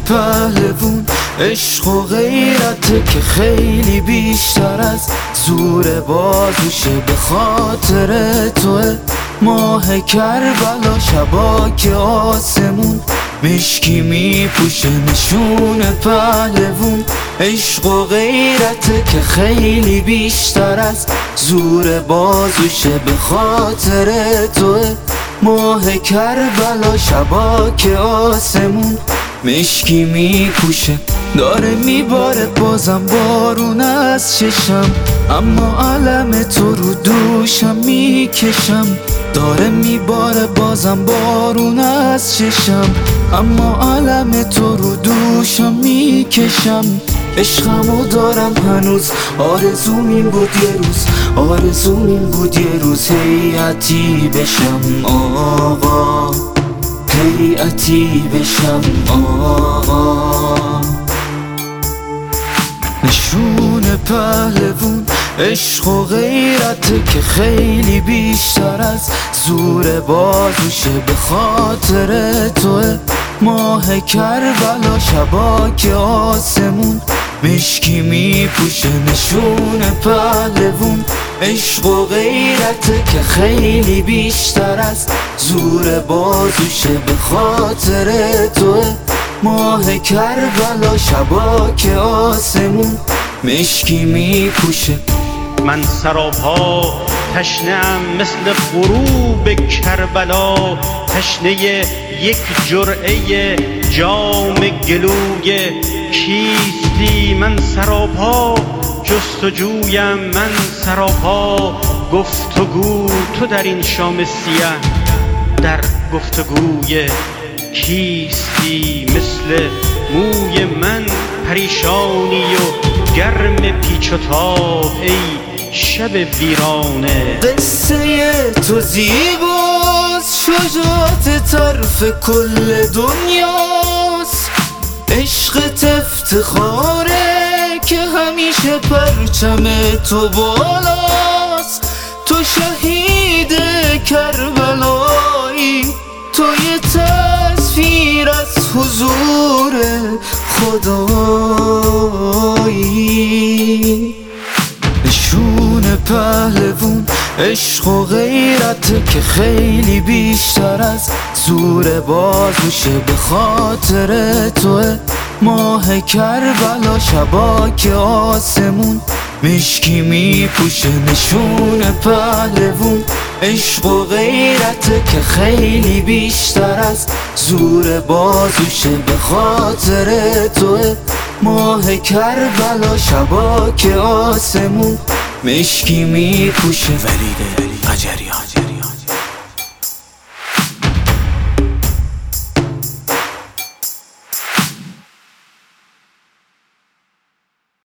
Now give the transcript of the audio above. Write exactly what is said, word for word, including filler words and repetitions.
پهلوون، عشق و غیرته که خیلی بیشتر از زور بازوشه. به خاطر توه ماه کربلا شبا که آسمون مشکی میپوشه. نشون پهلوون، عشق و غیرته که خیلی بیشتر از زور بازوشه. به خاطر توه ماه کربلا شبا که آسمون مشکی میپوشه. داره میباره بازم بارون از چشم، اما علم تو رو دوشم میکشم. داره میباره بازم بارون از چشم، اما علم تو رو دوشم میکشم. عشقمو دارم هنوز، آرزوم این بود یه روز، آرزوم این بود یه روز هیئتی بشم آقا، هیئتی بشم آقا. نشون پهلوون، عشق و غیرته که خیلی بیشتر از زور بازوشه. به خاطر توه ماه کربلا شبا که آسمون مشکی میپوشه. نشون پهلوون، عشق و غیرته که خیلی بیشتر از زور بازوشه. به خاطر توه ماه کربلا شبا که آسمون مشکی میپوشه. من سراپا تشنه‌ام مثل غروب کربلا، تشنه یک جرعه جام گلوی کیستی. من سراپا جستجویم، من سراپا گفتگو. تو در این شام سیه در گفتگوی کیستی. مثل موی من پریشانی و گرم پیچ و تاب ای شب ویرانه. قصه تو زیباست، شجاعت طرف کل دنیاست. عشقت افتخاره که همیشه پرچم تو بالاست. تو شهید کربلایی، تو یه تصویر از حضور خدایی. نشون پهلوون، عشق و غیرته که خیلی بیشتر از زور بازوشه. به خاطر توه ماه کربلا شبا که آسمون مشکی میپوشه. نشون پهلوون، عشق و غیرته که خیلی بیشتر از زور بازوشه. به خاطر توه ماه کربلا شبا که آسمون مشکی میپوشه. ولید قجریان.